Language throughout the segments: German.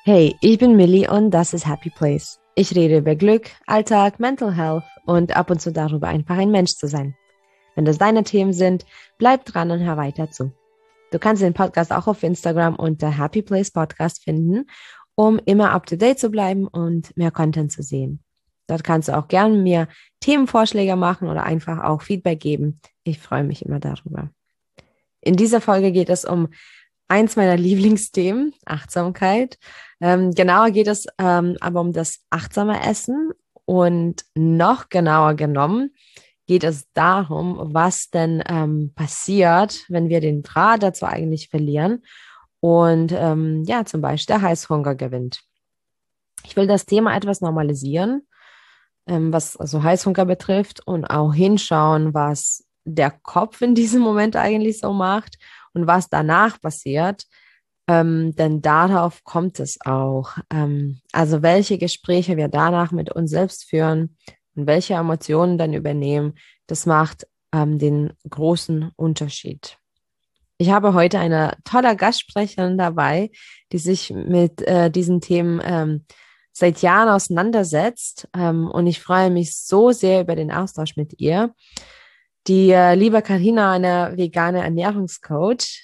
Hey, ich bin Millie und das ist Happy Place. Ich rede über Glück, Alltag, Mental Health und ab und zu darüber, einfach ein Mensch zu sein. Wenn das deine Themen sind, bleib dran und hör weiter zu. Du kannst den Podcast auch auf Instagram unter Happy Place Podcast finden, um immer up to date zu bleiben und mehr Content zu sehen. Dort kannst du auch gerne mir Themenvorschläge machen oder einfach auch Feedback geben. Ich freue mich immer darüber. In dieser Folge geht es um eins meiner Lieblingsthemen, Achtsamkeit. Genauer geht es aber um das achtsame Essen und noch genauer genommen geht es darum, was denn passiert, wenn wir den Draht dazu eigentlich verlieren und ja, zum Beispiel der Heißhunger gewinnt. Ich will das Thema etwas normalisieren, was also Heißhunger betrifft und auch hinschauen, was der Kopf in diesem Moment eigentlich so macht und was danach passiert, denn darauf kommt es auch. Also welche Gespräche wir danach mit uns selbst führen und welche Emotionen dann übernehmen, das macht den großen Unterschied. Ich habe heute eine tolle Gastsprecherin dabei, die sich mit diesen Themen seit Jahren auseinandersetzt. Und ich freue mich so sehr über den Austausch mit ihr. Die liebe Karina, eine vegane Ernährungscoach,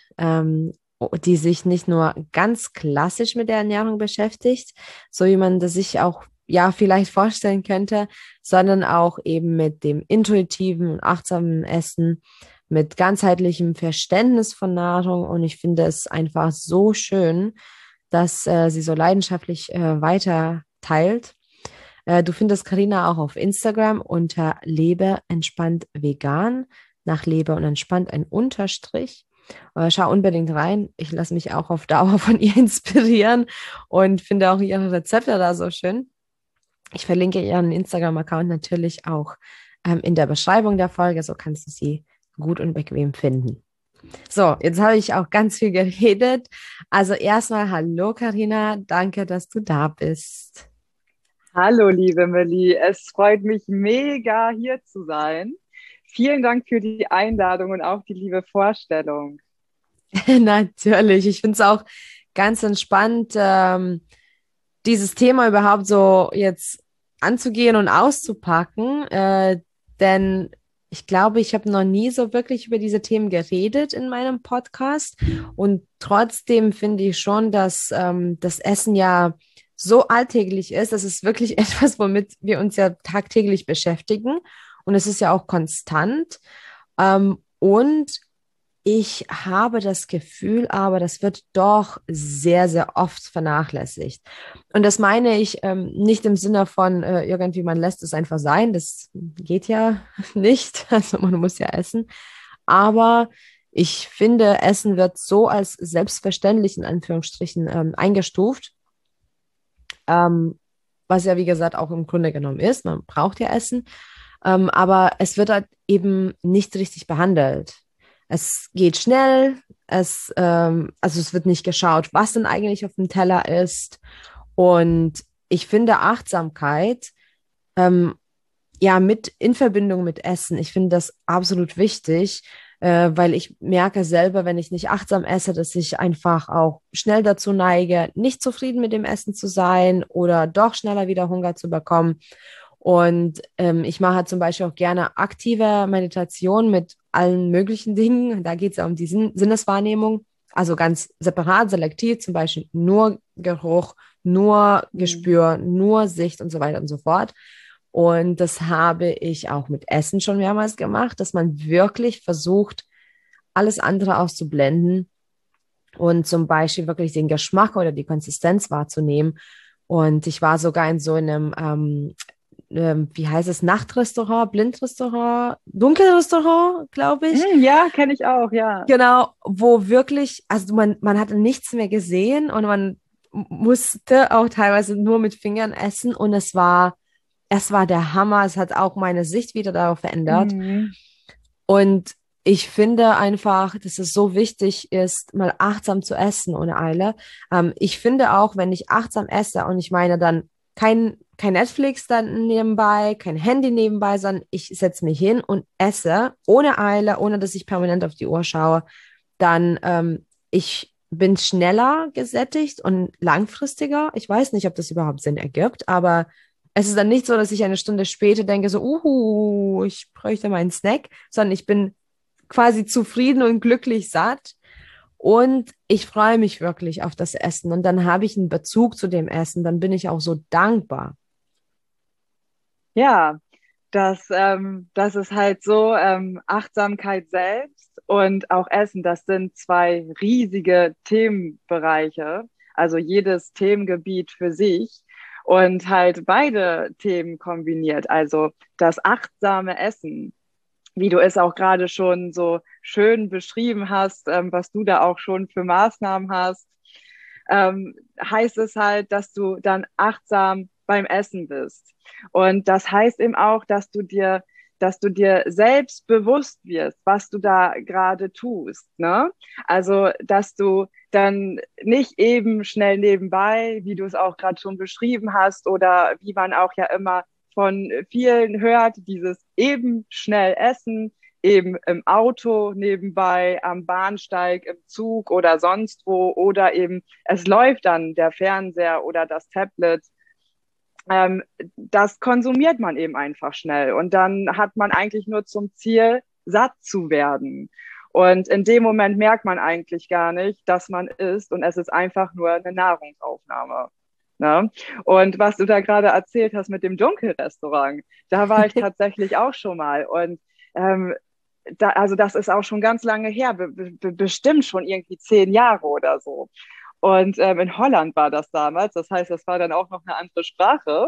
die sich nicht nur ganz klassisch mit der Ernährung beschäftigt, so wie man das sich auch ja vielleicht vorstellen könnte, sondern auch eben mit dem intuitiven und achtsamen Essen, mit ganzheitlichem Verständnis von Nahrung. Und ich finde es einfach so schön, dass sie so leidenschaftlich weiter teilt. Du findest Karina auch auf Instagram unter Lebe entspannt vegan, nach Lebe und entspannt ein Unterstrich. Schau unbedingt rein. Ich lasse mich auch auf Dauer von ihr inspirieren und finde auch ihre Rezepte da so schön. Ich verlinke ihren Instagram-Account natürlich auch in der Beschreibung der Folge, so kannst du sie gut und bequem finden. So, jetzt habe ich auch ganz viel geredet. Also erstmal hallo Karina, danke, dass du da bist. Hallo, liebe Millie. Es freut mich mega, hier zu sein. Vielen Dank für die Einladung und auch die liebe Vorstellung. Natürlich, ich finde es auch ganz entspannt, dieses Thema überhaupt so jetzt anzugehen und auszupacken, denn ich glaube, ich habe noch nie so wirklich über diese Themen geredet in meinem Podcast und trotzdem finde ich schon, dass das Essen ja so alltäglich ist. Das ist wirklich etwas, womit wir uns ja tagtäglich beschäftigen und es ist ja auch konstant. Und ich habe das Gefühl, aber das wird doch sehr, sehr oft vernachlässigt. Und das meine ich nicht im Sinne von irgendwie, man lässt es einfach sein. Das geht ja nicht. Also man muss ja essen. Aber ich finde, Essen wird so als selbstverständlich in Anführungsstrichen eingestuft, ähm, was ja, wie gesagt, auch im Grunde genommen ist. Man braucht ja Essen. Aber es wird halt eben nicht richtig behandelt. Es geht schnell, also es wird nicht geschaut, was denn eigentlich auf dem Teller ist. Und ich finde Achtsamkeit, ähm, ja, mit in Verbindung mit Essen, ich finde das absolut wichtig, weil ich merke selber, wenn ich nicht achtsam esse, dass ich einfach auch schnell dazu neige, nicht zufrieden mit dem Essen zu sein oder doch schneller wieder Hunger zu bekommen. Und ich mache zum Beispiel auch gerne aktive Meditation mit allen möglichen Dingen. Da geht es ja um die Sinneswahrnehmung, also ganz separat, selektiv, zum Beispiel nur Geruch, nur Hm. Gespür, nur Sicht und so weiter und so fort. Und das habe ich auch mit Essen schon mehrmals gemacht, dass man wirklich versucht, alles andere auszublenden und zum Beispiel wirklich den Geschmack oder die Konsistenz wahrzunehmen. Und ich war sogar in so einem wie heißt es, Nachtrestaurant, Blindrestaurant, Dunkelrestaurant, glaube ich. Ja, kenne ich auch, ja. Genau, wo wirklich, also man hatte nichts mehr gesehen und man musste auch teilweise nur mit Fingern essen und es war der Hammer. Es hat auch meine Sicht wieder darauf verändert. Mhm. Und ich finde einfach, dass es so wichtig ist, mal achtsam zu essen ohne Eile. Ich finde auch, wenn ich achtsam esse, und ich meine dann kein Netflix dann nebenbei, kein Handy nebenbei, sondern ich setze mich hin und esse ohne Eile, ohne dass ich permanent auf die Uhr schaue, dann ich bin schneller gesättigt und langfristiger. Ich weiß nicht, ob das überhaupt Sinn ergibt, aber es ist dann nicht so, dass ich eine Stunde später denke, so, ich bräuchte meinen Snack, sondern ich bin quasi zufrieden und glücklich satt. Und ich freue mich wirklich auf das Essen. Und dann habe ich einen Bezug zu dem Essen. Dann bin ich auch so dankbar. Ja, das ist halt so, Achtsamkeit selbst und auch Essen, das sind zwei riesige Themenbereiche, also jedes Themengebiet für sich und halt beide Themen kombiniert, also das achtsame Essen, wie du es auch gerade schon so schön beschrieben hast, was du da auch schon für Maßnahmen hast, heißt es halt, dass du dann achtsam beim Essen bist. Und das heißt eben auch, dass du dir selbst bewusst wirst, was du da gerade tust, ne? Also, dass du dann nicht eben schnell nebenbei, wie du es auch gerade schon beschrieben hast, oder wie man auch ja immer von vielen hört, dieses eben schnell essen, eben im Auto nebenbei, am Bahnsteig, im Zug oder sonst wo, oder eben es läuft dann der Fernseher oder das Tablet. Ähm, Das konsumiert man eben einfach schnell und dann hat man eigentlich nur zum Ziel, satt zu werden. Und in dem Moment merkt man eigentlich gar nicht, dass man isst und es ist einfach nur eine Nahrungsaufnahme. Ne? Und was du da gerade erzählt hast mit dem Dunkelrestaurant, da war ich tatsächlich auch schon mal. Und also das ist auch schon ganz lange her, bestimmt schon irgendwie 10 Jahre oder so. Und in Holland war das damals, das heißt, das war dann auch noch eine andere Sprache.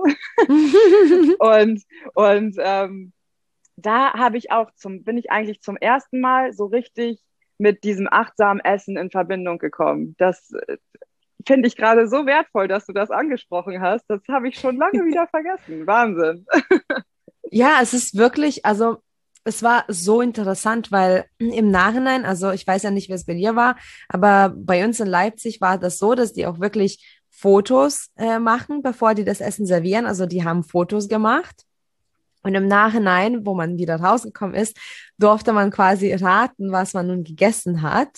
Und, und da bin ich eigentlich zum ersten Mal so richtig mit diesem achtsamen Essen in Verbindung gekommen. Das finde ich gerade so wertvoll, dass du das angesprochen hast. Das habe ich schon lange wieder vergessen. Wahnsinn. Ja, es ist wirklich, also es war so interessant, weil im Nachhinein, also ich weiß ja nicht, wie es bei dir war, aber bei uns in Leipzig war das so, dass die auch wirklich Fotos machen, bevor die das Essen servieren. Also die haben Fotos gemacht. Und im Nachhinein, wo man wieder rausgekommen ist, durfte man quasi raten, was man nun gegessen hat.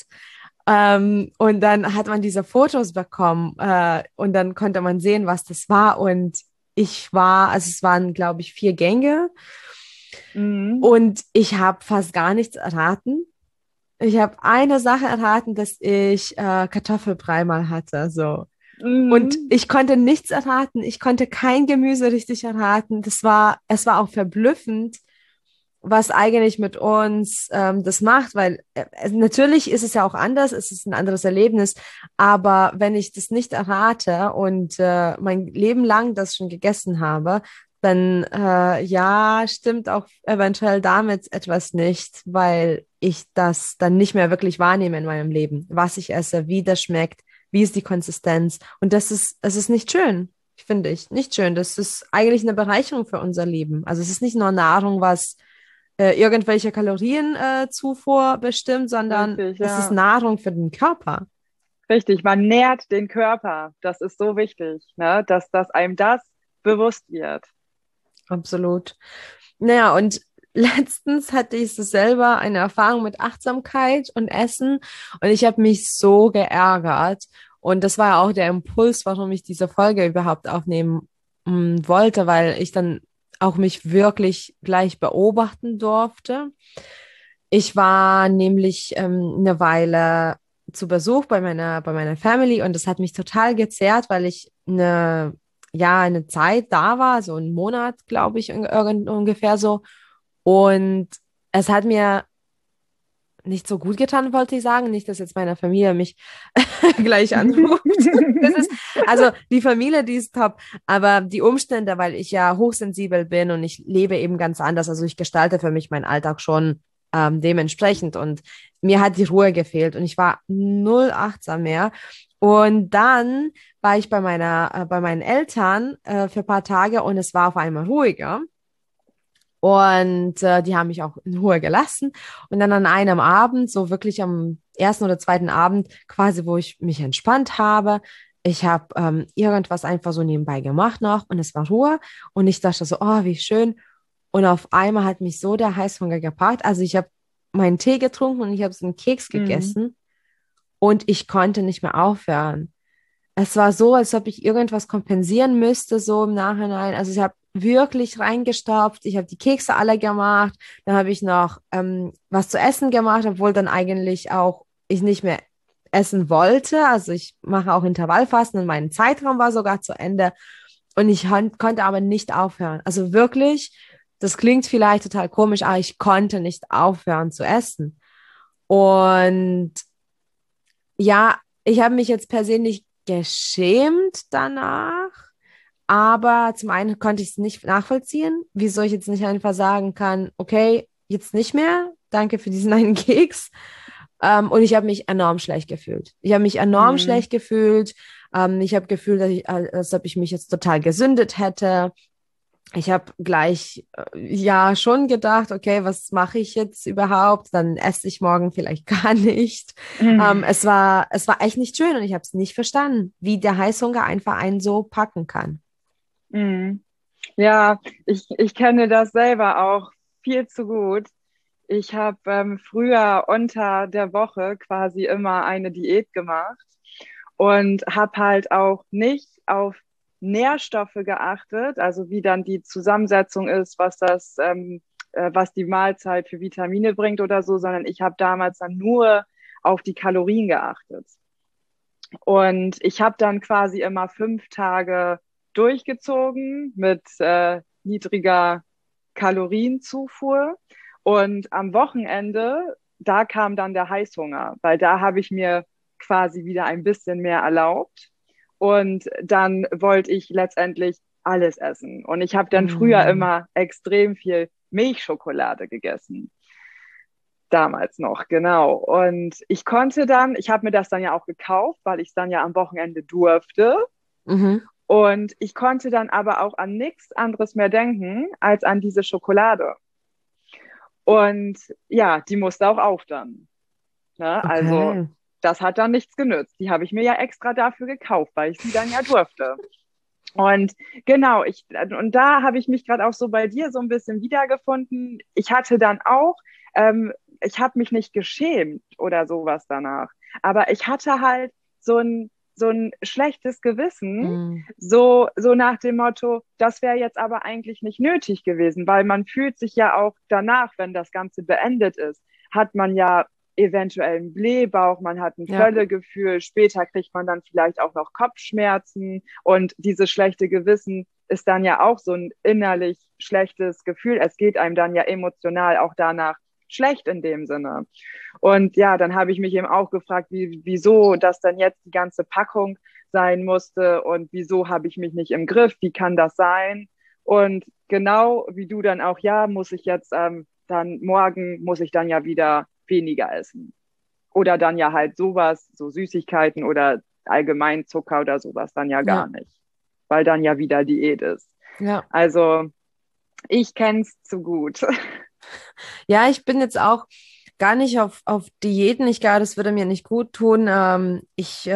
Und dann hat man diese Fotos bekommen und dann konnte man sehen, was das war. Und also es waren, glaube ich, 4 Gänge Mhm. und ich habe fast gar nichts erraten. Ich habe eine Sache erraten, dass ich Kartoffelbrei mal hatte, so. Und Mhm. ich konnte nichts erraten. Ich konnte kein Gemüse richtig erraten. Es war auch verblüffend, was eigentlich mit uns das macht, weil natürlich ist es ja auch anders, es ist ein anderes Erlebnis, aber wenn ich das nicht errate und mein Leben lang das schon gegessen habe, dann ja, stimmt auch eventuell damit etwas nicht, weil ich das dann nicht mehr wirklich wahrnehme in meinem Leben, was ich esse, wie das schmeckt, wie ist die Konsistenz. Und es ist nicht schön, finde ich, nicht schön. Das ist eigentlich eine Bereicherung für unser Leben. Also es ist nicht nur Nahrung, was irgendwelche Kalorienzufuhr Zufuhr bestimmt, sondern Richtig, es ist ja. Nahrung für den Körper. Richtig, man nährt den Körper. Das ist so wichtig, ne? Dass einem das bewusst wird. Absolut. Naja, und letztens hatte ich so selber eine Erfahrung mit Achtsamkeit und Essen und ich habe mich so geärgert. Und das war auch der Impuls, warum ich diese Folge überhaupt aufnehmen wollte, weil ich dann auch mich wirklich gleich beobachten durfte. Ich war nämlich eine Weile zu Besuch bei meiner Family und das hat mich total gezerrt, weil ich eine Zeit da war, so einen Monat, glaube ich, ungefähr so. Und es hat mir nicht so gut getan, wollte ich sagen. Nicht, dass jetzt meine Familie mich gleich anruft. Das ist, also die Familie, die ist top, aber die Umstände, weil ich ja hochsensibel bin und ich lebe eben ganz anders. Also ich gestalte für mich meinen Alltag schon dementsprechend und mir hat die Ruhe gefehlt und ich war null achtsam mehr. Und dann war ich bei meinen Eltern für ein paar Tage und es war auf einmal ruhiger. Und die haben mich auch in Ruhe gelassen. Und dann an einem Abend, so wirklich am ersten oder zweiten Abend, quasi, wo ich mich entspannt habe, ich habe irgendwas einfach so nebenbei gemacht noch und es war Ruhe. Und ich dachte so, oh, wie schön. Und auf einmal hat mich so der Heißhunger gepackt. Also ich habe meinen Tee getrunken und ich habe so einen Keks Mhm. gegessen. und ich konnte nicht mehr aufhören. Es war so, als ob ich irgendwas kompensieren müsste, so im Nachhinein. Also ich habe wirklich reingestopft, ich habe die Kekse alle gemacht, dann habe ich noch was zu essen gemacht, obwohl dann eigentlich auch ich nicht mehr essen wollte. Also ich mache auch Intervallfasten und mein Zeitraum war sogar zu Ende und ich konnte aber nicht aufhören. Also wirklich, das klingt vielleicht total komisch, aber ich konnte nicht aufhören zu essen. Und ja, ich habe mich jetzt persönlich geschämt danach, aber zum einen konnte ich es nicht nachvollziehen, wieso ich jetzt nicht einfach sagen kann, okay, jetzt nicht mehr, danke für diesen einen Keks. Und ich habe mich enorm schlecht gefühlt. Ich habe mich enorm Mhm. schlecht gefühlt. Ich habe gefühlt, als ob ich mich jetzt total gesündet hätte. Ich habe gleich ja schon gedacht, okay, was mache ich jetzt überhaupt? Dann esse ich morgen vielleicht gar nicht. Es war echt nicht schön und ich habe es nicht verstanden, wie der Heißhunger einfach einen so packen kann. Mhm. Ja, ich kenne das selber auch viel zu gut. Ich habe früher unter der Woche quasi immer eine Diät gemacht und habe halt auch nicht auf Nährstoffe geachtet, also wie dann die Zusammensetzung ist, was die Mahlzeit für Vitamine bringt oder so, sondern ich habe damals dann nur auf die Kalorien geachtet. Und ich habe dann quasi immer 5 Tage durchgezogen mit niedriger Kalorienzufuhr. Und am Wochenende, da kam dann der Heißhunger, weil da habe ich mir quasi wieder ein bisschen mehr erlaubt. Und dann wollte ich letztendlich alles essen. Und ich habe dann früher Mm. immer extrem viel Milchschokolade gegessen. Damals noch, genau. Und ich habe mir das dann ja auch gekauft, weil ich es dann ja am Wochenende durfte. Mhm. Und ich konnte dann aber auch an nichts anderes mehr denken als an diese Schokolade. Und ja, die musste auch auf dann. Ne? Also Okay. das hat dann nichts genützt. Die habe ich mir ja extra dafür gekauft, weil ich sie dann ja durfte. Und genau, und da habe ich mich gerade auch so bei dir so ein bisschen wiedergefunden. Ich hatte dann auch, ich habe mich nicht geschämt oder sowas danach, aber ich hatte halt so ein schlechtes Gewissen, Mm. so nach dem Motto, das wäre jetzt aber eigentlich nicht nötig gewesen, weil man fühlt sich ja auch danach, wenn das Ganze beendet ist, hat man ja eventuell einen Blähbauch, man hat ein Ja, Völlegefühl, später kriegt man dann vielleicht auch noch Kopfschmerzen und dieses schlechte Gewissen ist dann ja auch so ein innerlich schlechtes Gefühl. Es geht einem dann ja emotional auch danach schlecht in dem Sinne. Und ja, dann habe ich mich eben auch gefragt, wieso das dann jetzt die ganze Packung sein musste und wieso habe ich mich nicht im Griff, wie kann das sein? Und genau wie du dann auch, ja, muss ich jetzt dann morgen, muss ich dann ja wieder weniger essen. Oder dann ja halt sowas, so Süßigkeiten oder allgemein Zucker oder sowas dann ja gar ja, nicht, weil dann ja wieder Diät ist. ja. Also ich kenn's zu gut. Ja, ich bin jetzt auch gar nicht auf Diäten. Ich glaube, das würde mir nicht gut tun. Ich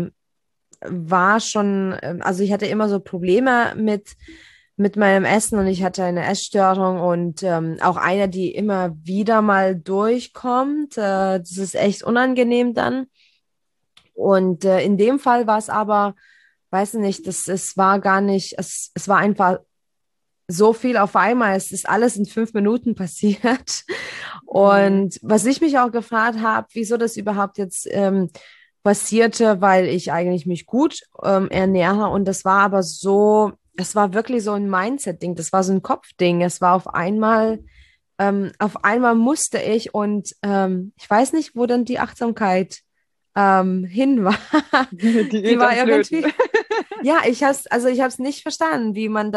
war schon, also ich hatte immer so Probleme mit meinem Essen und ich hatte eine Essstörung und auch eine, die immer wieder mal durchkommt. Das ist echt unangenehm dann. Und in dem Fall war es aber, weiß nicht, es war gar nicht, es war einfach so viel auf einmal. Es ist alles in 5 Minuten passiert. Mhm. Und was ich mich auch gefragt habe, wieso das überhaupt jetzt passierte, weil ich eigentlich mich gut ernähre. Und das war aber so, es war wirklich so ein Mindset-Ding, das war so ein Kopfding. Es war auf einmal musste ich und ich weiß nicht, wo dann die Achtsamkeit hin war. Die Diät war am Flöten. irgendwie, ja, also ich habe es nicht verstanden,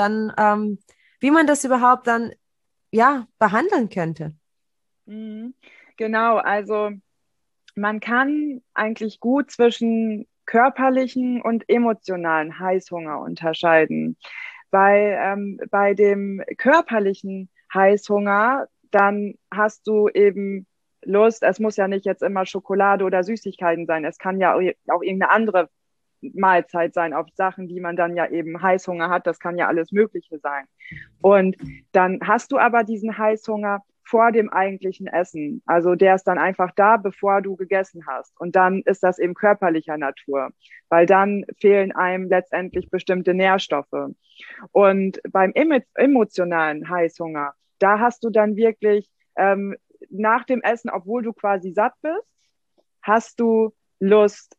wie man das überhaupt dann, ja, behandeln könnte. Mhm. Genau, also man kann eigentlich gut zwischen körperlichen und emotionalen Heißhunger unterscheiden, weil bei dem körperlichen Heißhunger, dann hast du eben Lust, es muss ja nicht jetzt immer Schokolade oder Süßigkeiten sein, es kann ja auch irgendeine andere Mahlzeit sein auf Sachen, die man dann ja eben Heißhunger hat, das kann ja alles Mögliche sein. Und dann hast du aber diesen Heißhunger vor dem eigentlichen Essen. Also der ist dann einfach da, bevor du gegessen hast. Und dann ist das eben körperlicher Natur, weil dann fehlen einem letztendlich bestimmte Nährstoffe. Und beim emotionalen Heißhunger, da hast du dann wirklich nach dem Essen, obwohl du quasi satt bist, hast du Lust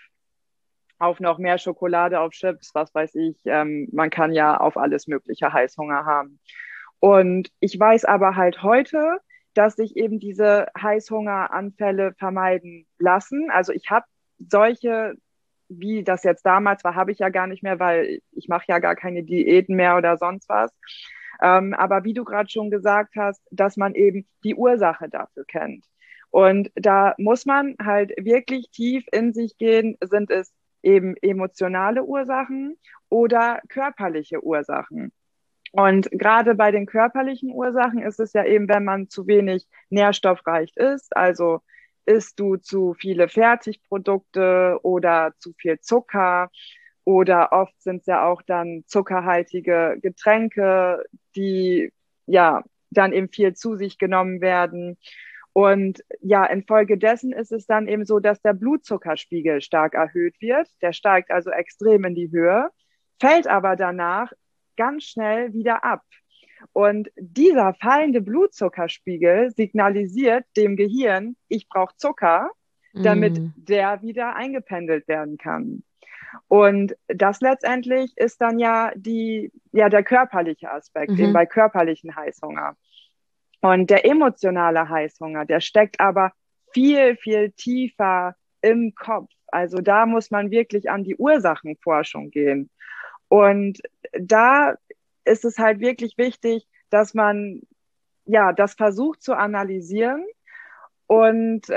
auf noch mehr Schokolade, auf Chips, was weiß ich. Man kann ja auf alles mögliche Heißhunger haben. Und ich weiß aber halt heute, dass sich eben diese Heißhungeranfälle vermeiden lassen. Also ich habe solche, wie das jetzt damals war, habe ich ja gar nicht mehr, weil ich mache ja gar keine Diäten mehr oder sonst was. Aber wie du gerade schon gesagt hast, dass man eben die Ursache dafür kennt. Und da muss man halt wirklich tief in sich gehen, sind es eben emotionale Ursachen oder körperliche Ursachen. Und gerade bei den körperlichen Ursachen ist es ja eben, wenn man zu wenig nährstoffreich ist, also isst du zu viele Fertigprodukte oder zu viel Zucker oder oft sind es ja auch dann zuckerhaltige Getränke, die ja dann eben viel zu sich genommen werden. Und ja, infolgedessen ist es dann eben so, dass der Blutzuckerspiegel stark erhöht wird. Der steigt also extrem in die Höhe, fällt aber danach ganz schnell wieder ab. Und dieser fallende Blutzuckerspiegel signalisiert dem Gehirn, ich brauche Zucker, damit der wieder eingependelt werden kann. Und das letztendlich ist dann ja der körperliche Aspekt, eben bei körperlichen Heißhunger. Und der emotionale Heißhunger, der steckt aber viel, viel tiefer im Kopf. Also da muss man wirklich an die Ursachenforschung gehen. Und da ist es halt wirklich wichtig, dass man ja das versucht zu analysieren und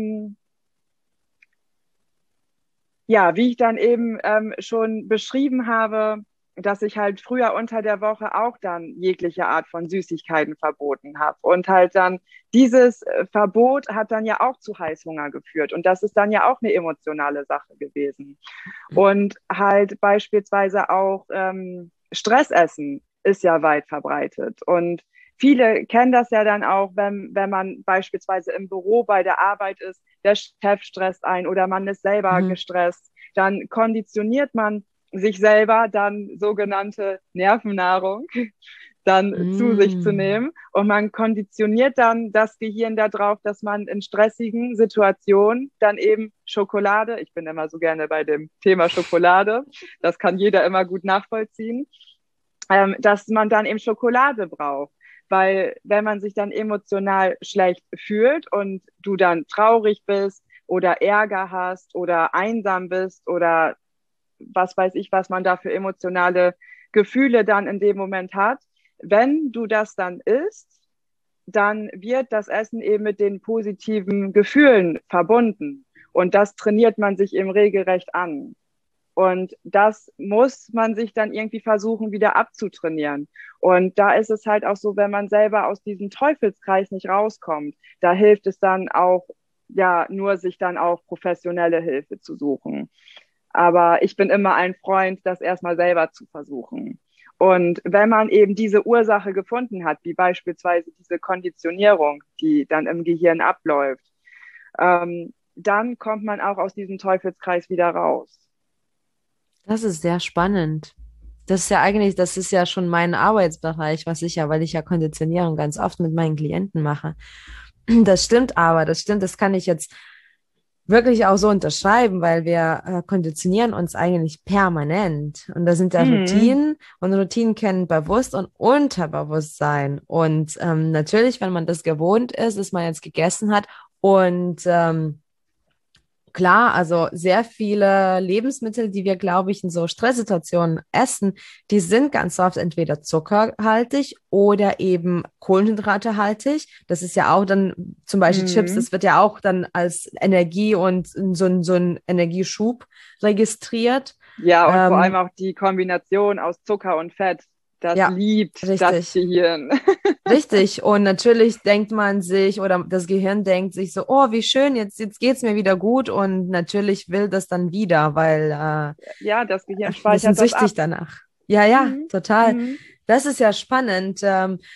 wie ich dann eben schon beschrieben habe, dass ich halt früher unter der Woche auch dann jegliche Art von Süßigkeiten verboten habe. Und halt dann dieses Verbot hat dann ja auch zu Heißhunger geführt. Und das ist dann ja auch eine emotionale Sache gewesen. Und halt beispielsweise auch Stressessen ist ja weit verbreitet. Und viele kennen das ja dann auch, wenn man beispielsweise im Büro bei der Arbeit ist, der Chef stresst ein oder man ist selber gestresst, dann konditioniert man sich selber dann sogenannte Nervennahrung dann zu sich zu nehmen. Und man konditioniert dann das Gehirn darauf, dass man in stressigen Situationen dann eben Schokolade, ich bin immer so gerne bei dem Thema Schokolade, das kann jeder immer gut nachvollziehen, dass man dann eben Schokolade braucht. Weil wenn man sich dann emotional schlecht fühlt und du dann traurig bist oder Ärger hast oder einsam bist oder was weiß ich, was man da für emotionale Gefühle dann in dem Moment hat, wenn du das dann isst, dann wird das Essen eben mit den positiven Gefühlen verbunden. Und das trainiert man sich eben regelrecht an. Und das muss man sich dann irgendwie versuchen, wieder abzutrainieren. Und da ist es halt auch so, wenn man selber aus diesem Teufelskreis nicht rauskommt, da hilft es dann auch, ja, nur sich dann auch professionelle Hilfe zu suchen. Aber ich bin immer ein Freund, das erstmal selber zu versuchen. Und wenn man eben diese Ursache gefunden hat, wie beispielsweise diese Konditionierung, die dann im Gehirn abläuft, dann kommt man auch aus diesem Teufelskreis wieder raus. Das ist sehr spannend. Das ist ja schon mein Arbeitsbereich, weil ich ja Konditionierung ganz oft mit meinen Klienten mache. Das stimmt, das kann ich jetzt wirklich auch so unterschreiben, weil wir konditionieren uns eigentlich permanent. Und da sind ja Routinen und Routinen kennen Bewusst- und Unterbewusstsein. Und natürlich, wenn man das gewohnt ist, dass man jetzt gegessen hat und klar, also sehr viele Lebensmittel, die wir, glaube ich, in so Stresssituationen essen, die sind ganz oft entweder zuckerhaltig oder eben kohlenhydratehaltig. Das ist ja auch dann zum Beispiel Chips, das wird ja auch dann als Energie und so ein Energieschub registriert. Ja, und vor allem auch die Kombination aus Zucker und Fett. Das liebt das Gehirn. Richtig. Und natürlich denkt man sich oder das Gehirn denkt sich so, oh, wie schön, jetzt geht's mir wieder gut. Und natürlich will das dann wieder, weil das Gehirn speichert das ab. Süchtig danach. Ja, total. Das ist ja spannend.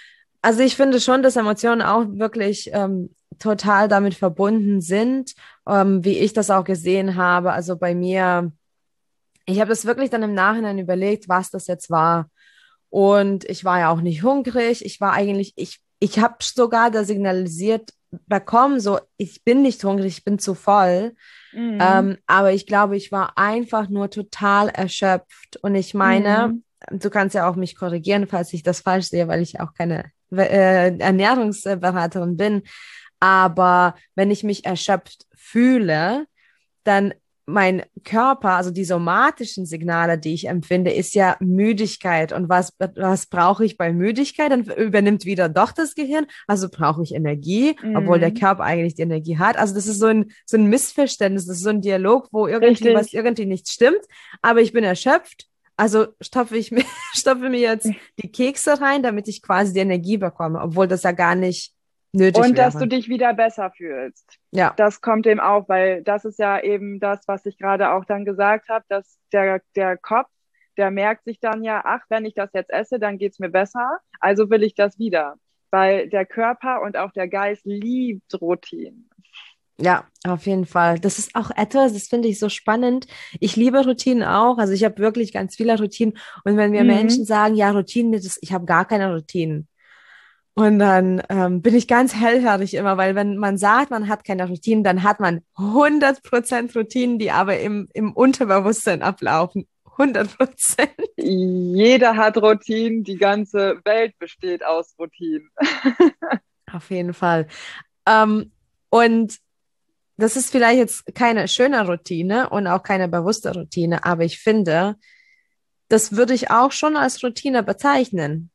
Also ich finde schon, dass Emotionen auch wirklich total damit verbunden sind, wie ich das auch gesehen habe. Also bei mir, ich habe das wirklich dann im Nachhinein überlegt, was das jetzt war. Und ich war ja auch nicht hungrig. Ich war eigentlich, ich habe sogar da signalisiert bekommen, so, ich bin nicht hungrig, ich bin zu voll. Mhm. Aber ich glaube, ich war einfach nur total erschöpft. Und ich meine, Mhm. du kannst ja auch mich korrigieren, falls ich das falsch sehe, weil ich auch keine Ernährungsberaterin bin. Aber wenn ich mich erschöpft fühle, dann mein Körper, also die somatischen Signale, die ich empfinde, ist ja Müdigkeit. Und was brauche ich bei Müdigkeit? Dann übernimmt wieder doch das Gehirn. Also brauche ich Energie, obwohl der Mhm. Körper eigentlich die Energie hat. Also das ist so ein Missverständnis, das ist so ein Dialog, wo irgendwie was Richtig. irgendwie nicht stimmt. Aber ich bin erschöpft. Also stopfe mir jetzt die Kekse rein, damit ich quasi die Energie bekomme, obwohl das ja gar nicht nötig Und dass du wäre. dich wieder besser fühlst. Ja. Das kommt eben auch, weil das ist ja eben das, was ich gerade auch dann gesagt habe, dass der Kopf, der merkt sich dann ja, ach, wenn ich das jetzt esse, dann geht's mir besser, also will ich das wieder. Weil der Körper und auch der Geist liebt Routine. Ja, auf jeden Fall. Das ist auch etwas, das finde ich so spannend. Ich liebe Routinen auch. Also ich habe wirklich ganz viele Routinen. Und wenn mir Menschen Mhm. sagen, ja, Routinen, ich habe gar keine Routinen. Und dann bin ich ganz hellhörig immer, weil wenn man sagt, man hat keine Routinen, dann hat man 100% Routinen, die aber im Unterbewusstsein ablaufen. 100%. Jeder hat Routinen, die ganze Welt besteht aus Routinen. Auf jeden Fall. Ähm, und das ist vielleicht jetzt keine schöne Routine und auch keine bewusste Routine, aber ich finde, das würde ich auch schon als Routine bezeichnen.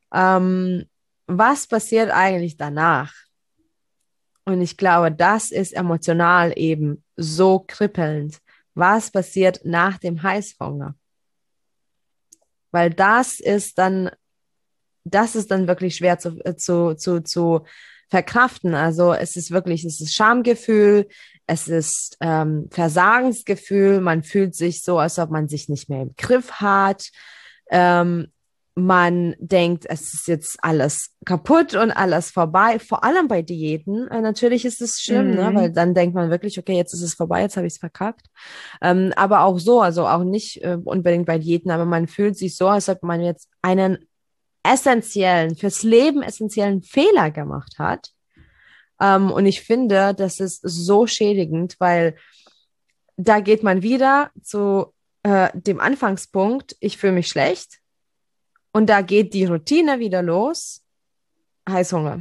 Was passiert eigentlich danach? Und ich glaube, das ist emotional eben so kribbelnd. Was passiert nach dem Heißhunger? Weil das ist dann wirklich schwer zu verkraften. Also es ist Schamgefühl, es ist Versagensgefühl, man fühlt sich so, als ob man sich nicht mehr im Griff hat. Ähm, Man denkt, es ist jetzt alles kaputt und alles vorbei. Vor allem bei Diäten. Natürlich ist es schlimm, ne? Weil Mhm. dann denkt man wirklich, okay, jetzt ist es vorbei, jetzt habe ich es verkackt. Aber auch so, also auch nicht unbedingt bei Diäten, aber man fühlt sich so, als ob man jetzt einen fürs Leben essentiellen Fehler gemacht hat. Und ich finde, das ist so schädigend, weil da geht man wieder zu dem Anfangspunkt, ich fühle mich schlecht und da geht die Routine wieder los, Heißhunger.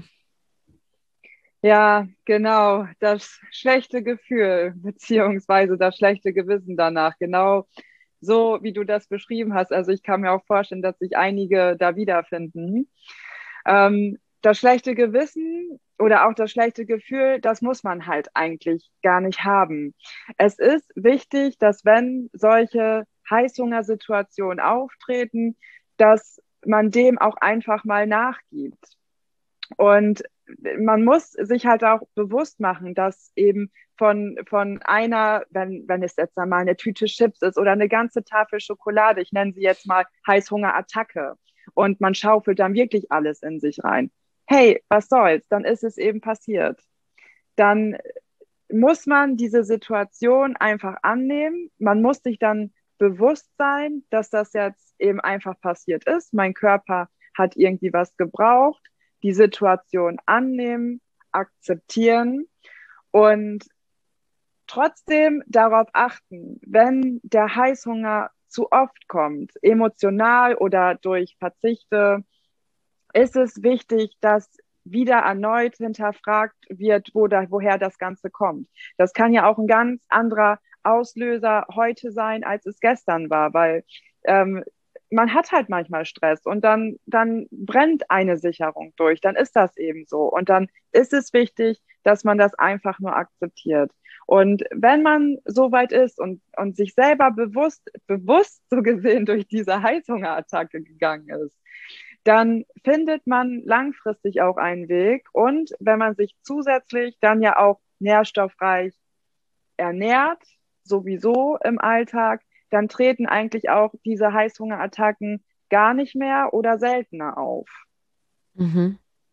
Ja, genau, das schlechte Gefühl, beziehungsweise das schlechte Gewissen danach, genau so, wie du das beschrieben hast. Also ich kann mir auch vorstellen, dass sich einige da wiederfinden. Das schlechte Gewissen oder auch das schlechte Gefühl, das muss man halt eigentlich gar nicht haben. Es ist wichtig, dass wenn solche Heißhungersituationen auftreten, dass man dem auch einfach mal nachgibt. Und man muss sich halt auch bewusst machen, dass eben von einer, wenn es jetzt einmal eine Tüte Chips ist oder eine ganze Tafel Schokolade, ich nenne sie jetzt mal Heißhungerattacke, und man schaufelt dann wirklich alles in sich rein. Hey, was soll's? Dann ist es eben passiert. Dann muss man diese Situation einfach annehmen. Man muss sich dann bewusst sein, dass das jetzt eben einfach passiert ist. Mein Körper hat irgendwie was gebraucht, die Situation annehmen, akzeptieren und trotzdem darauf achten, wenn der Heißhunger zu oft kommt, emotional oder durch Verzichte, ist es wichtig, dass wieder erneut hinterfragt wird, woher das Ganze kommt. Das kann ja auch ein ganz anderer Auslöser heute sein, als es gestern war, weil ähm, man hat halt manchmal Stress und dann brennt eine Sicherung durch, dann ist das eben so. Und dann ist es wichtig, dass man das einfach nur akzeptiert. Und wenn man so weit ist und sich selber bewusst so gesehen durch diese Heißhungerattacke gegangen ist, dann findet man langfristig auch einen Weg. Und wenn man sich zusätzlich dann ja auch nährstoffreich ernährt, sowieso im Alltag, dann treten eigentlich auch diese Heißhungerattacken gar nicht mehr oder seltener auf. Mhm.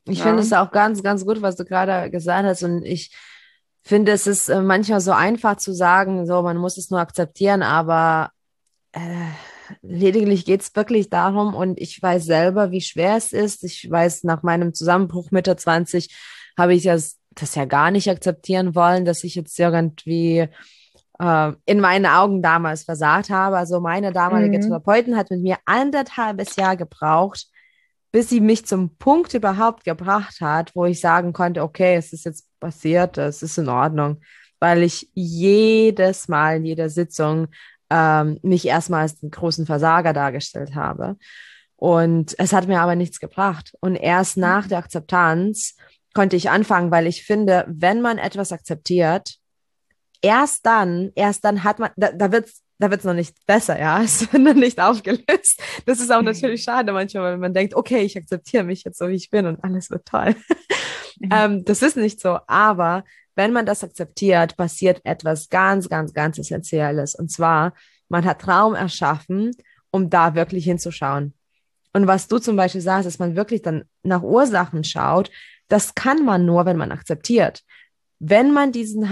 Ich finde Ja. es auch ganz, ganz gut, was du gerade gesagt hast. Und ich finde, es ist manchmal so einfach zu sagen, so, man muss es nur akzeptieren, aber äh, lediglich geht es wirklich darum, und ich weiß selber, wie schwer es ist. Ich weiß, nach meinem Zusammenbruch Mitte 20 habe ich das ja gar nicht akzeptieren wollen, dass ich jetzt irgendwie in meinen Augen damals versagt habe. Also meine damalige Mhm. Therapeutin hat mit mir 1,5 Jahre gebraucht, bis sie mich zum Punkt überhaupt gebracht hat, wo ich sagen konnte, okay, es ist jetzt passiert, es ist in Ordnung, weil ich jedes Mal in jeder Sitzung mich erstmal als den großen Versager dargestellt habe. Und es hat mir aber nichts gebracht. Und erst nach der Akzeptanz konnte ich anfangen, weil ich finde, wenn man etwas akzeptiert, erst dann hat man, da wird's noch nicht besser, ja, es wird noch nicht aufgelöst. Das ist auch natürlich schade manchmal, wenn man denkt, okay, ich akzeptiere mich jetzt so, wie ich bin und alles wird toll. Das ist nicht so, aber wenn man das akzeptiert, passiert etwas ganz, ganz, ganz Essentielles. Und zwar, man hat Raum erschaffen, um da wirklich hinzuschauen. Und was du zum Beispiel sagst, dass man wirklich dann nach Ursachen schaut, das kann man nur, wenn man akzeptiert. Wenn man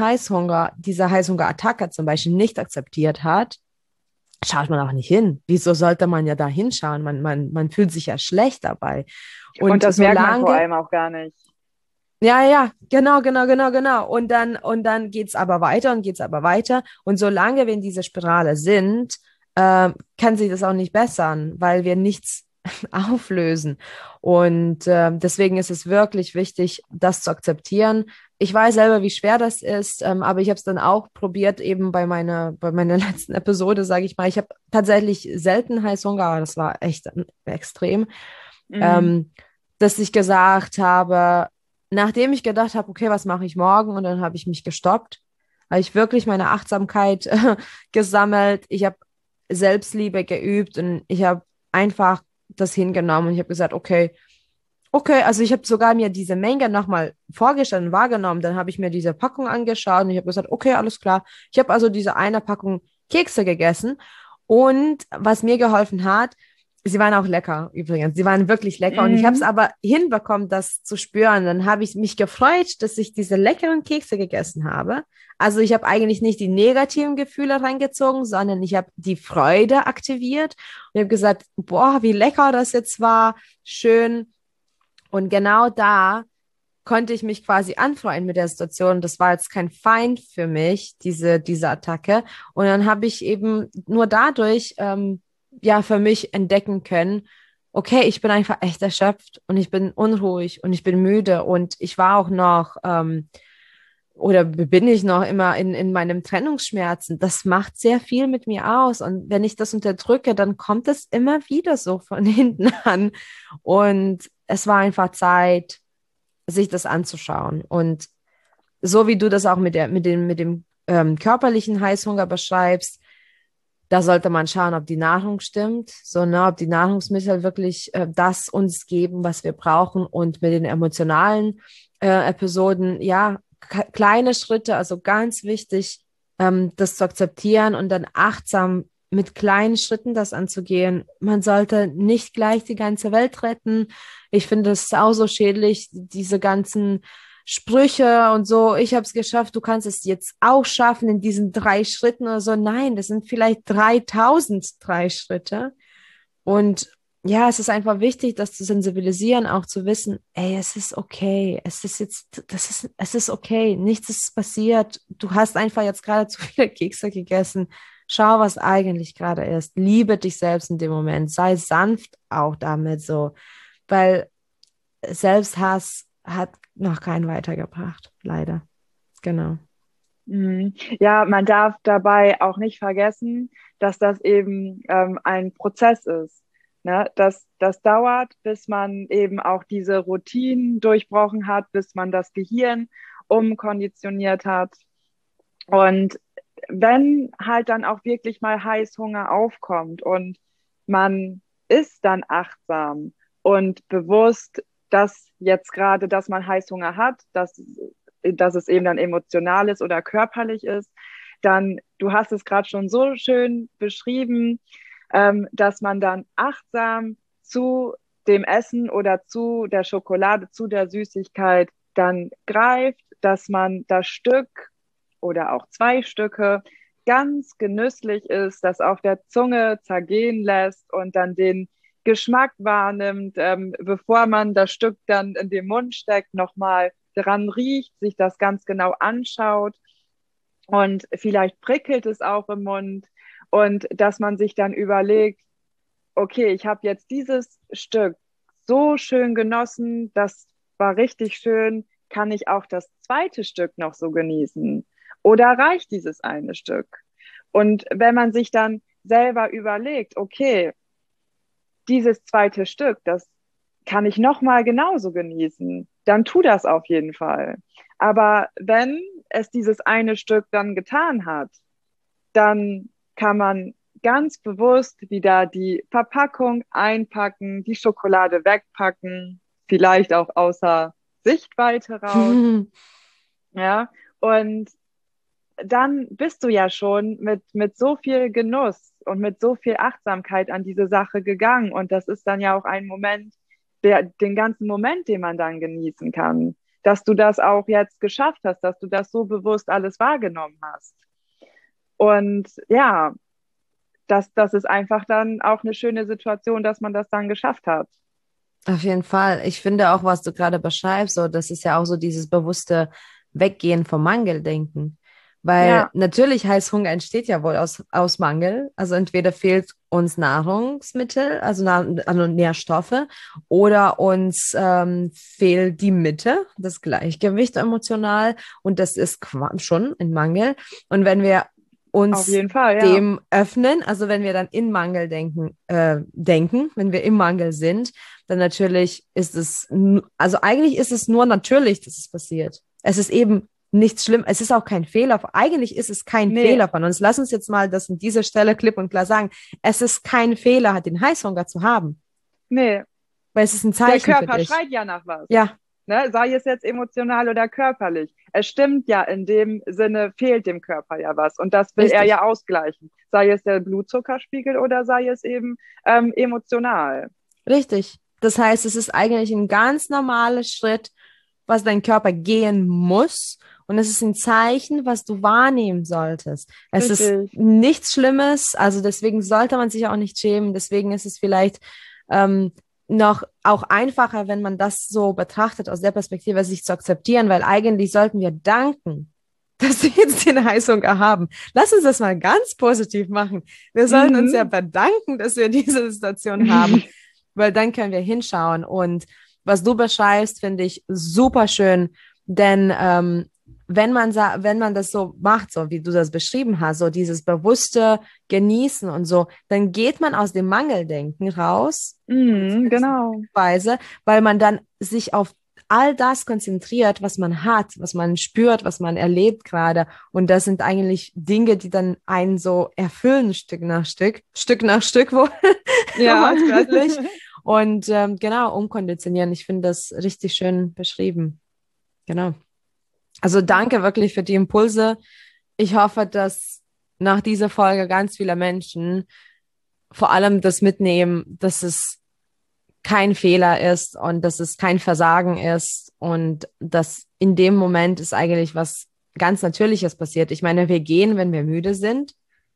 diese Heißhungerattacke zum Beispiel nicht akzeptiert hat, schaut man auch nicht hin. Wieso sollte man ja da hinschauen? Man fühlt sich ja schlecht dabei. Und Und das merkt man vor solange, allem auch gar nicht. ja, ja, genau, genau, genau, genau. Und dann geht's aber weiter und geht's aber weiter. Und solange wir in dieser Spirale sind, kann sich das auch nicht bessern, weil wir nichts auflösen. Und deswegen ist es wirklich wichtig, das zu akzeptieren. Ich weiß selber, wie schwer das ist, aber ich habe es dann auch probiert, eben bei meiner letzten Episode, sage ich mal. Ich habe tatsächlich selten Heißhunger, aber das war echt extrem, Mhm. ähm, dass ich gesagt habe, nachdem ich gedacht habe, okay, was mache ich morgen? Und dann habe ich mich gestoppt, habe ich wirklich meine Achtsamkeit gesammelt. Ich habe Selbstliebe geübt und ich habe einfach das hingenommen und ich habe gesagt, okay, okay, also ich habe sogar mir diese Menge nochmal vorgestellt und wahrgenommen. Dann habe ich mir diese Packung angeschaut und ich habe gesagt, okay, alles klar. Ich habe also diese eine Packung Kekse gegessen und was mir geholfen hat, sie waren auch lecker übrigens. Sie waren wirklich lecker und ich habe es Mhm. aber hinbekommen, das zu spüren. Dann habe ich mich gefreut, dass ich diese leckeren Kekse gegessen habe. Also ich habe eigentlich nicht die negativen Gefühle reingezogen, sondern ich habe die Freude aktiviert und habe gesagt, boah, wie lecker das jetzt war, schön. Und genau da konnte ich mich quasi anfreunden mit der Situation. Das war jetzt kein Feind für mich, diese Attacke. Und dann habe ich eben nur dadurch ja für mich entdecken können, okay, ich bin einfach echt erschöpft und ich bin unruhig und ich bin müde und ich war auch noch oder bin ich noch immer in meinem Trennungsschmerzen. Das macht sehr viel mit mir aus. Und wenn ich das unterdrücke, dann kommt es immer wieder so von hinten an. Und es war einfach Zeit, sich das anzuschauen. Und so wie du das auch mit dem körperlichen Heißhunger beschreibst, da sollte man schauen, ob die Nahrung stimmt, so, ne, ob die Nahrungsmittel wirklich das uns geben, was wir brauchen. Und mit den emotionalen Episoden, ja, kleine Schritte, also ganz wichtig, das zu akzeptieren und dann achtsam mit kleinen Schritten das anzugehen. Man sollte nicht gleich die ganze Welt retten. Ich finde es auch so schädlich, diese ganzen Sprüche und so, ich habe es geschafft, du kannst es jetzt auch schaffen in diesen 3 Schritten oder so. Nein, das sind vielleicht 3.003 Schritte. Und ja, es ist einfach wichtig, das zu sensibilisieren, auch zu wissen, ey, es ist okay, es ist okay, nichts ist passiert. Du hast einfach jetzt gerade zu viele Kekse gegessen. Schau, was eigentlich gerade ist. Liebe dich selbst in dem Moment. Sei sanft auch damit so, weil Selbsthass hat noch keinen weitergebracht, leider. Genau. Mhm. Ja, man darf dabei auch nicht vergessen, dass das eben ein Prozess ist. Ne? Das dauert, bis man eben auch diese Routinen durchbrochen hat, bis man das Gehirn umkonditioniert hat. Und wenn halt dann auch wirklich mal Heißhunger aufkommt und man ist dann achtsam und bewusst, dass jetzt gerade, dass man Heißhunger hat, dass es eben dann emotional ist oder körperlich ist, dann, du hast es gerade schon so schön beschrieben, dass man dann achtsam zu dem Essen oder zu der Schokolade, zu der Süßigkeit dann greift, dass man das Stück oder auch zwei Stücke ganz genüsslich ist, das auf der Zunge zergehen lässt und dann den Geschmack wahrnimmt, bevor man das Stück dann in den Mund steckt, nochmal dran riecht, sich das ganz genau anschaut und vielleicht prickelt es auch im Mund und dass man sich dann überlegt, okay, ich habe jetzt dieses Stück so schön genossen, das war richtig schön, kann ich auch das zweite Stück noch so genießen? Oder reicht dieses eine Stück? Und wenn man sich dann selber überlegt, okay, dieses zweite Stück, das kann ich nochmal genauso genießen, dann tu das auf jeden Fall. Aber wenn es dieses eine Stück dann getan hat, dann kann man ganz bewusst wieder die Verpackung einpacken, die Schokolade wegpacken, vielleicht auch außer Sichtweite raus. Ja, und dann bist du ja schon mit so viel Genuss und mit so viel Achtsamkeit an diese Sache gegangen. Und das ist dann ja auch ein Moment, den ganzen Moment, den man dann genießen kann, dass du das auch jetzt geschafft hast, dass du das so bewusst alles wahrgenommen hast. Und ja, das ist einfach dann auch eine schöne Situation, dass man das dann geschafft hat. Auf jeden Fall. Ich finde auch, was du gerade beschreibst, so, das ist ja auch so dieses bewusste Weggehen vom Mangeldenken. Weil Ja, natürlich Heißhunger entsteht ja wohl aus Mangel. Also entweder fehlt uns Nahrungsmittel, also Nährstoffe, oder uns fehlt die Mitte, das Gleichgewicht emotional. Und das ist schon ein Mangel. Und wenn wir auf uns jeden Fall, ja. dem öffnen, also wenn wir dann in Mangel denken, wenn wir im Mangel sind, dann natürlich ist es, also eigentlich ist es nur natürlich, dass es passiert. Es ist eben nichts schlimm. Es ist auch kein Fehler. Eigentlich ist es kein Nee, Fehler von uns. Lass uns jetzt mal das an dieser Stelle klipp und klar sagen. Es ist kein Fehler, den Heißhunger zu haben, nee. weil es ist ein Der Zeichen für Körper dich. schreit ja nach was. Ja, Ne? Sei es jetzt emotional oder körperlich. Es stimmt ja, in dem Sinne fehlt dem Körper ja was. Und das will er richtig, ja ausgleichen. Sei es der Blutzuckerspiegel oder sei es eben emotional. richtig. Das heißt, es ist eigentlich ein ganz normaler Schritt, was dein Körper gehen muss. Und es ist ein Zeichen, was du wahrnehmen solltest. Es ist Richtig. nichts Schlimmes, also deswegen sollte man sich auch nicht schämen. Deswegen ist es vielleicht ähm, noch auch einfacher, wenn man das so betrachtet, aus der Perspektive, sich zu akzeptieren, weil eigentlich sollten wir danken, dass wir jetzt den Heißhunger haben. Lass uns das mal ganz positiv machen. Wir sollten uns ja Mhm. bedanken, dass wir diese Situation haben, weil dann können wir hinschauen. Und was du beschreibst, finde ich super schön, denn wenn man das so macht, so wie du das beschrieben hast, so dieses bewusste Genießen und so, dann geht man aus dem Mangeldenken raus, Mhm, zumindest in genau. Weise, weil man dann sich auf all das konzentriert, was man hat, was man spürt, was man erlebt gerade. Und das sind eigentlich Dinge, die dann einen so erfüllen, Stück nach Stück wohl, Ja. wortwörtlich. Und genau, umkonditionieren. Ich finde das richtig schön beschrieben. Genau. Also danke wirklich für die Impulse. Ich hoffe, dass nach dieser Folge ganz viele Menschen vor allem das mitnehmen, dass es kein Fehler ist und dass es kein Versagen ist und dass in dem Moment ist eigentlich was ganz Natürliches passiert. Ich meine, wir gehen, wenn wir müde sind.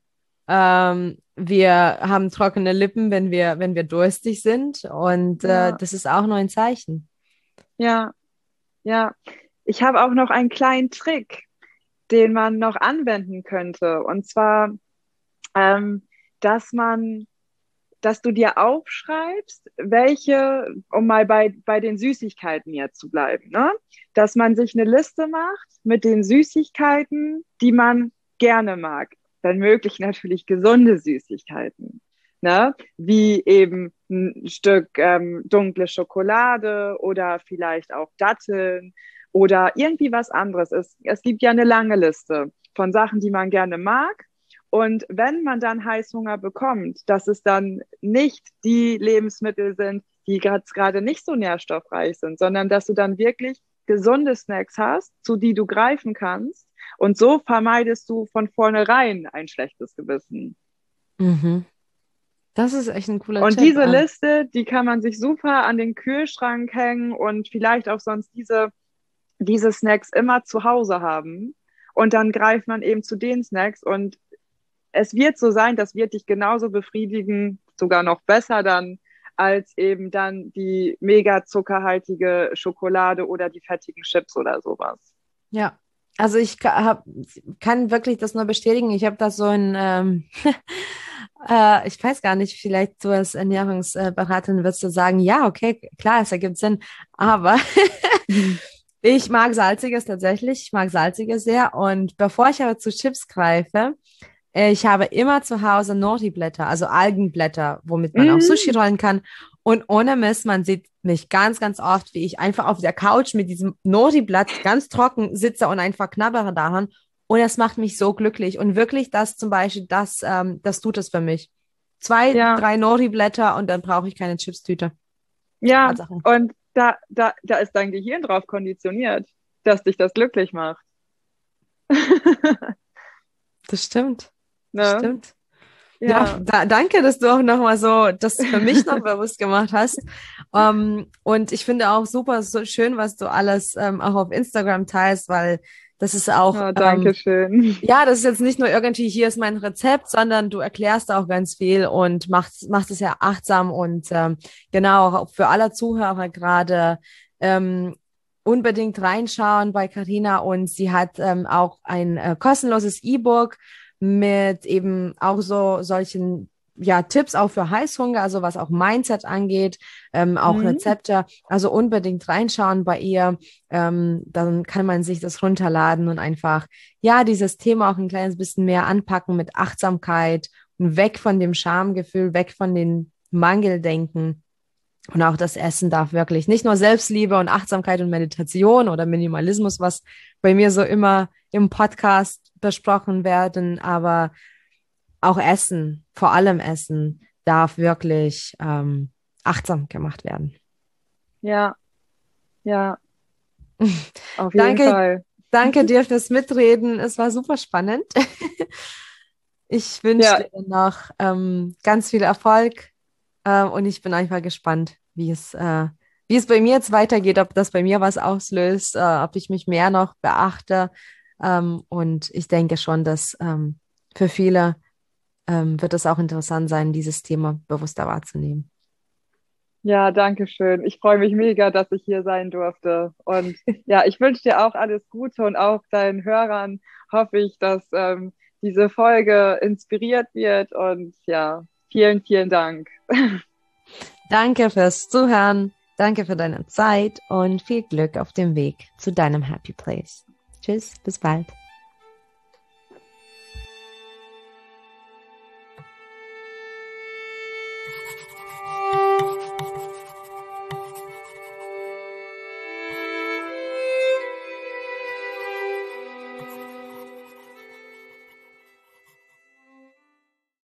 Wir haben trockene Lippen, wenn wir durstig sind und Ja, das ist auch nur ein Zeichen. ja, ja. Ich habe auch noch einen kleinen Trick, den man noch anwenden könnte. Und zwar, ähm, dass man dass du dir aufschreibst, um mal bei den Süßigkeiten jetzt zu bleiben, ne? Dass man sich eine Liste macht mit den Süßigkeiten, die man gerne mag. Wenn möglich natürlich gesunde Süßigkeiten, ne? Wie eben ein Stück dunkle Schokolade oder vielleicht auch Datteln oder irgendwie was anderes. Es gibt ja eine lange Liste von Sachen, die man gerne mag. Und wenn man dann Heißhunger bekommt, dass es dann nicht die Lebensmittel sind, die gerade nicht so nährstoffreich sind, sondern dass du dann wirklich gesunde Snacks hast, zu die du greifen kannst. Und so vermeidest du von vornherein ein schlechtes Gewissen. Mhm. Das ist echt ein cooler Und Tipp. diese Liste, die kann man sich super an den Kühlschrank hängen und vielleicht auch sonst diese Snacks immer zu Hause haben. Und dann greift man eben zu den Snacks und es wird so sein, das wird dich genauso befriedigen, sogar noch besser dann, als eben dann die mega zuckerhaltige Schokolade oder die fettigen Chips oder sowas. Ja, also kann wirklich das nur bestätigen. Ich habe da so ich weiß gar nicht, vielleicht du als Ernährungsberaterin wirst du sagen, ja, okay, klar, es ergibt Sinn, aber ich mag Salziges tatsächlich, ich mag Salziges sehr und bevor ich aber zu Chips greife, ich habe immer zu Hause Nori-Blätter, also Algenblätter, womit man auch Sushi Mm. rollen kann. Und ohne Mist, man sieht mich ganz, ganz oft, wie ich einfach auf der Couch mit diesem Nori-Blatt ganz trocken sitze und einfach knabbere daran. Und das macht mich so glücklich. Und wirklich, das zum Beispiel, das tut es für mich. Zwei, Ja, drei Nori-Blätter und dann brauche ich keine Chipstüte. ja. Tatsache. Und da ist dein Gehirn drauf konditioniert, dass dich das glücklich macht. Das stimmt. Das Ne? stimmt. Ja, Ja. danke, dass du auch nochmal so das für mich noch bewusst gemacht hast. Und ich finde auch super so schön, was du alles auch auf Instagram teilst, weil das ist auch, Oh, danke schön. ja, das ist jetzt nicht nur irgendwie, hier ist mein Rezept, sondern du erklärst auch ganz viel und machst es ja achtsam und genau, auch für alle Zuhörer gerade unbedingt reinschauen bei Carina und sie hat auch ein kostenloses E-Book mit eben auch solchen ja, Tipps auch für Heißhunger, also was auch Mindset angeht, auch Mhm. Rezepte. Also unbedingt reinschauen bei ihr. Dann kann man sich das runterladen und einfach, ja, dieses Thema auch ein kleines bisschen mehr anpacken mit Achtsamkeit und weg von dem Schamgefühl, weg von den Mangeldenken. Und auch das Essen darf wirklich nicht nur Selbstliebe und Achtsamkeit und Meditation oder Minimalismus, was bei mir so immer im Podcast besprochen werden, aber auch Essen, vor allem Essen, darf wirklich achtsam gemacht werden. Ja, ja, auf jeden Danke, Fall. danke dir fürs Mitreden. Es war super spannend. Ich wünsche Ja, dir noch ganz viel Erfolg und ich bin einfach gespannt, wie es bei mir jetzt weitergeht, ob das bei mir was auslöst, ob ich mich mehr noch beachte. Und ich denke schon, dass für viele wird es auch interessant sein, dieses Thema bewusster wahrzunehmen. ja, danke schön. Ich freue mich mega, dass ich hier sein durfte. Und ja, ich wünsche dir auch alles Gute und auch deinen Hörern hoffe ich, dass diese Folge inspiriert wird. Und ja, vielen, vielen Dank. Danke fürs Zuhören, danke für deine Zeit und viel Glück auf dem Weg zu deinem Happy Place. Tschüss, bis bald.